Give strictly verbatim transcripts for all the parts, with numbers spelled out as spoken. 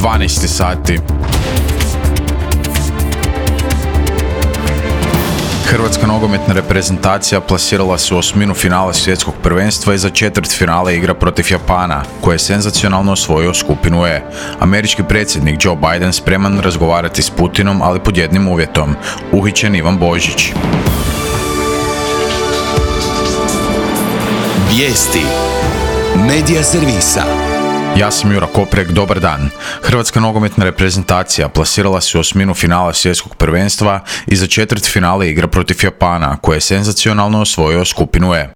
dvanaest sati. Hrvatska nogometna reprezentacija plasirala se u osminu finala svjetskog prvenstva i za četvrtfinale igra protiv Japana, koji je senzacionalno osvojio skupinu E. Američki predsjednik Joe Biden spreman razgovarati s Putinom, ali pod jednim uvjetom: uhićen Ivan Božić. Vijesti Medija servisa. Ja sam Jura Koprek, dobar dan. Hrvatska nogometna reprezentacija plasirala se u osminu finala svjetskog prvenstva i za četvrtfinale igra protiv Japana, koji je senzacionalno osvojio skupinu E.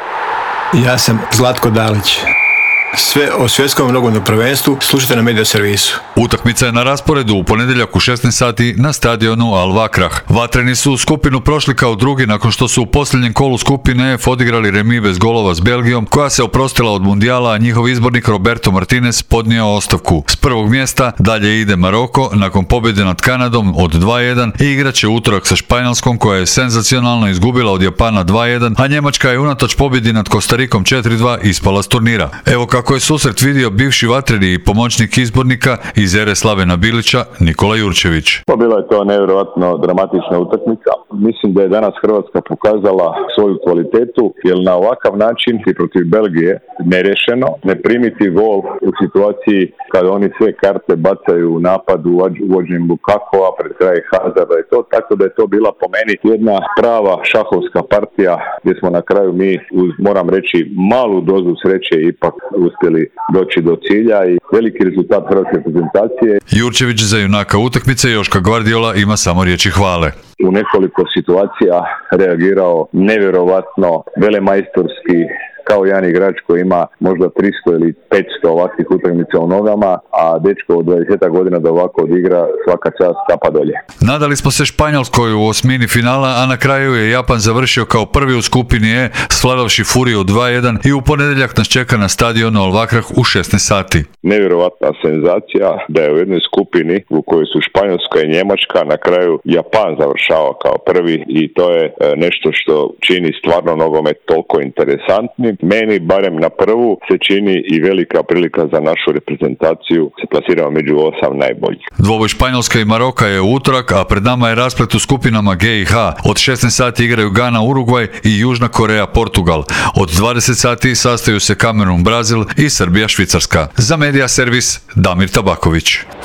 Ja sam Zlatko Dalić. Sve o svjetskom nogometnom prvenstvu slušajte na Medija servisu. Utakmica je na rasporedu u ponedjeljak u šesnaest sati na stadionu Al-Wakrah. Vatreni su skupinu prošli kao drugi nakon što su u posljednjem kolu skupine F odigrali remi bez golova s Belgijom, koja se oprostila od mundijala, a njihov izbornik Roberto Martinez podnio ostavku. S prvog mjesta dalje ide Maroko nakon pobjede nad Kanadom od dva jedan i igrat će utorak sa Španjolskom, koja je senzacionalno izgubila od Japana dva jedan, a Njemačka je unatoč pobjedi nad Kostarikom četiri dva ispala s turnira. Evo kako je susret vidio bivši vatreni i pomoćnik izbornika iz ere Slavena Bilića, Nikola Jurčević. Pa bila je to nevjerojatno dramatična utakmica. Mislim da je danas Hrvatska pokazala svoju kvalitetu, jer na ovakav način i protiv Belgije nerešeno ne primiti gol u situaciji kada oni sve karte bacaju u napadu uvođenjem Lukakova pred kraj Hazarda i to, tako da je to bila po meni jedna prava šahovska partija gdje smo na kraju mi, uz, moram reći, malu dozu sreće ipak uspjeli doći do cilja i veliki rezultat hrvatske reprezentacije. Jurčević za junaka utakmice Joška Gvardiola ima samo riječi hvale. U nekoliko situacija reagirao nevjerovatno, velemajstorski, kao jedan igrač koji ima možda tristo ili petsto ovakvih utakmica u nogama, a dečko od dvadeset godina da ovako odigra, svaka čast, kapa dolje. Nadali smo se Španjolskoj u osmini finala, a na kraju je Japan završio kao prvi u skupini E, svladavši Furiju dva jedan i u ponedjeljak nas čeka na stadionu Al-Wakrah u šesnaest sati. Nevjerovatna senzacija da je u jednoj skupini u kojoj su Španjolska i Njemačka na kraju Japan završava kao prvi i to je nešto što čini stvarno nogomet toliko interesantnim. Meni, barem na prvu, se čini i velika prilika za našu reprezentaciju, se plasiramo među osam najboljih. Dvoboj Španjolska i Maroka je u utorak, a pred nama je rasplet u skupinama G i H. Od šesnaest sati igraju Gana Urugvaj i Južna Koreja Portugal. Od dvadeset sati sastaju se Kamerun Brazil i Srbija Švicarska. Za Medija servis Damir Tabaković.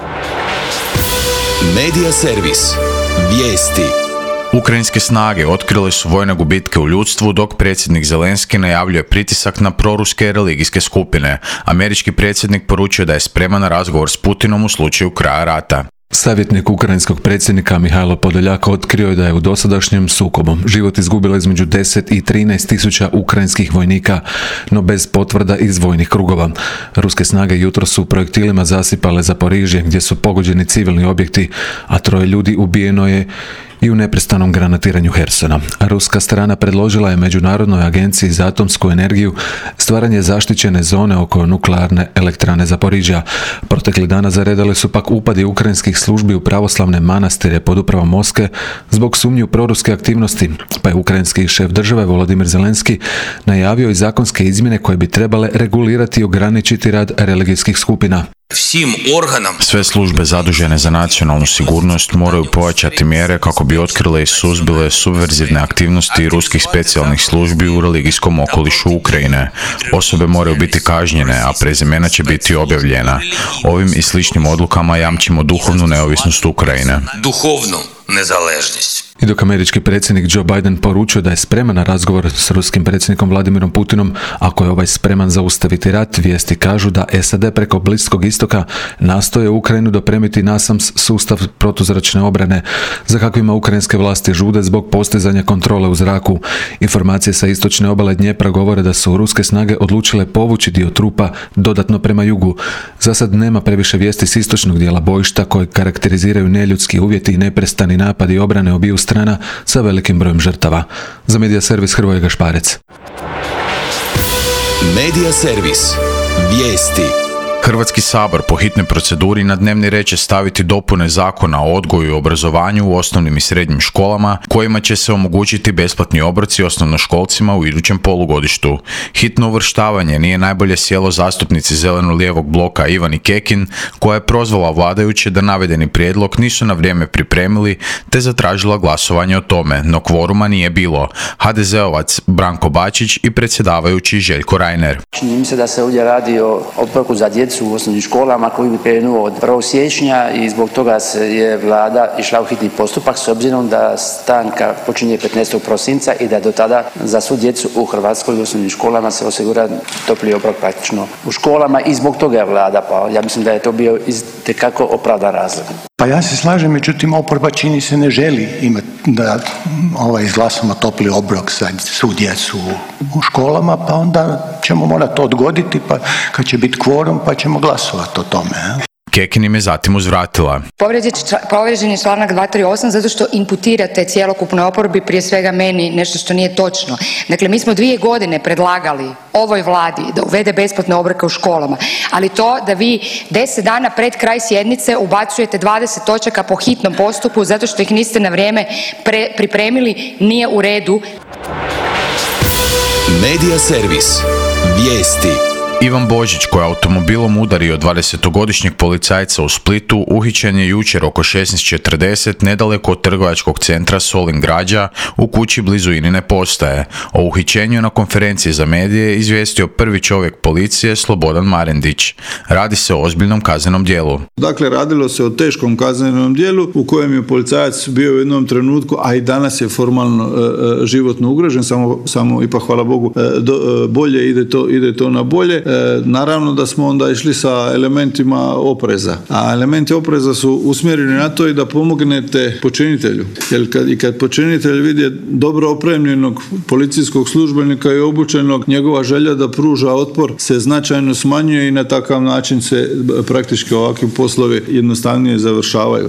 Medija servis. Vijesti. Ukrajinske snage otkrile su vojne gubitke u ljudstvu, dok predsjednik Zelenski najavljuje pritisak na proruske religijske skupine. Američki predsjednik poručio da je spreman na razgovor s Putinom u slučaju kraja rata. Savjetnik ukrajinskog predsjednika Mihajlo Podoljak otkrio je da je u dosadašnjem sukobu život izgubilo između deset i trinaest tisuća ukrajinskih vojnika, no bez potvrda iz vojnih krugova. Ruske snage jutro su projektilima zasipale Zaporižje, gdje su pogođeni civilni objekti, a troje ljudi ubijeno je i u neprestanom granatiranju Hersona. Ruska strana predložila je Međunarodnoj agenciji za atomsku energiju stvaranje zaštićene zone oko nuklearne elektrane Zaporižja. Protekli dana zaredali su pak upadi ukrajinskih službi u pravoslavne manastire pod upravom Moskve zbog sumnji u proruske aktivnosti, pa je ukrajinski šef države Volodimir Zelenski najavio i zakonske izmjene koje bi trebale regulirati i ograničiti rad religijskih skupina. Sve službe zadužene za nacionalnu sigurnost moraju pojačati mjere kako bi otkrile i suzbile subverzivne aktivnosti ruskih specijalnih službi u religijskom okolišu Ukrajine. Osobe moraju biti kažnjene, a prezimena će biti objavljena. Ovim i sličnim odlukama jamčimo duhovnu neovisnost Ukrajine. Duhovnu nezaležnost. I dok američki predsjednik Joe Biden poručio da je spreman na razgovor s ruskim predsjednikom Vladimirom Putinom, ako je ovaj spreman zaustaviti rat, vijesti kažu da S A D preko Bliskog istoka nastoje Ukrajinu dopremiti NASAMS sustav protuzračne obrane, za kakvima ukrajinske vlasti žude zbog postizanja kontrole u zraku. Informacije sa istočne obale Dnjepra govore da su ruske snage odlučile povući dio trupa dodatno prema jugu. Za sad nema previše vijesti s istočnog dijela bojišta koje karakteriziraju neljudski uvjeti i neprestani napadi obrane obiju strana sa velikim brojem žrtava. Za Medija servis Hrvoje Gašparec. Medija servis. Vijesti. Hrvatski sabor po hitnoj proceduri na dnevni red će staviti dopune Zakona o odgoju i obrazovanju u osnovnim i srednjim školama, kojima će se omogućiti besplatni obroci osnovnoškolcima u idućem polugodištu. Hitno uvrštavanje nije najbolje sjelo zastupnici zeleno-lijevog bloka Ivani Kekin, koja je prozvala vladajuće da navedeni prijedlog nisu na vrijeme pripremili te zatražila glasovanje o tome, no kvoruma nije bilo. ha de zeovac Branko Bačić i predsjedavajući Željko Reiner. Čini mi se da se ovdje radi o obroku za djecu u osnovnim školama koji bi krenuo od prvog siječnja i zbog toga se je vlada išla u hitni postupak s obzirom da stanka počinje petnaestog prosinca i da do tada za svu djecu u Hrvatskoj u osnovnim školama se osigura topli obrok praktično u školama i zbog toga je vlada, pa ja mislim da je to bio itekako opravdan razlog. Pa ja se slažem, međutim oporba čini se ne želi imati da ovaj, izglasamo topli obrok za svu djecu u školama, pa onda ćemo morati to odgoditi, pa kad će biti kvorum pa ćemo glasovati o tome. Je? Kekin im je zatim uzvratila. Povrijeđen je članak dvjesto trideset osam zato što imputirate cjelokupnoj oporbi, prije svega meni, nešto što nije točno. Dakle, mi smo dvije godine predlagali ovoj vladi da uvede besplatne obroke u školama, ali to da vi deset dana pred kraj sjednice ubacujete dvadeset točaka po hitnom postupku zato što ih niste na vrijeme pre- pripremili nije u redu. Medija servis. Vijesti. Ivan Božić, koji je automobilom udario dvadesetogodišnjeg policajca u Splitu, uhićen je jučer oko šesnaest četrdeset nedaleko od trgovačkog centra Solin Građa u kući blizu Inine postaje. O uhićenju na konferenciji za medije izvijestio prvi čovjek policije Slobodan Marendić. Radi se o ozbiljnom kaznenom djelu. Dakle, radilo se o teškom kaznenom djelu u kojem je policajac bio u jednom trenutku, a i danas je formalno e, životno ugrožen, samo, samo ipak hvala Bogu e, do, e, bolje ide to, ide to na bolje. E, naravno da smo onda išli sa elementima opreza, a elementi opreza su usmjereni na to i da pomognete počinitelju, jer kad, i kad počinitelj vidi dobro opremljenog policijskog službenika i obučenog, njegova želja da pruža otpor se značajno smanjuje i na takav način se praktički ovakvi poslovi jednostavnije završavaju.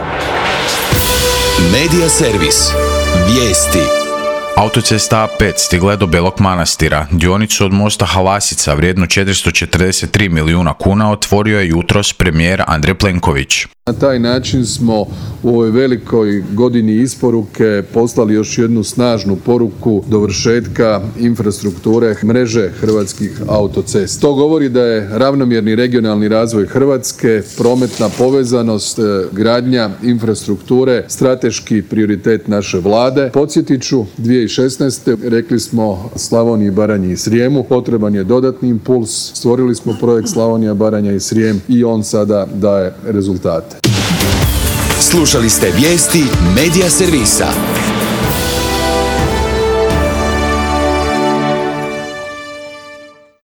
Medija servis. Vijesti. Autocesta A pet stigla je do Belog Manastira. Dionicu od mosta Halasica vrijednu četiristo četrdeset tri milijuna kuna otvorio je jutros premijer Andrej Plenković. Na taj način smo u ovoj velikoj godini isporuke poslali još jednu snažnu poruku dovršetka infrastrukture mreže hrvatskih autocesta. To govori da je ravnomjerni regionalni razvoj Hrvatske, prometna povezanost, gradnja infrastrukture strateški prioritet naše vlade. Podsjetit ću, dvije tisuće šesnaeste rekli smo Slavoniji, Baranji i Srijemu potreban je dodatni impuls, stvorili smo projekt Slavonija, Baranja i Srijem i on sada daje rezultate. Slušali ste vijesti Medija servisa.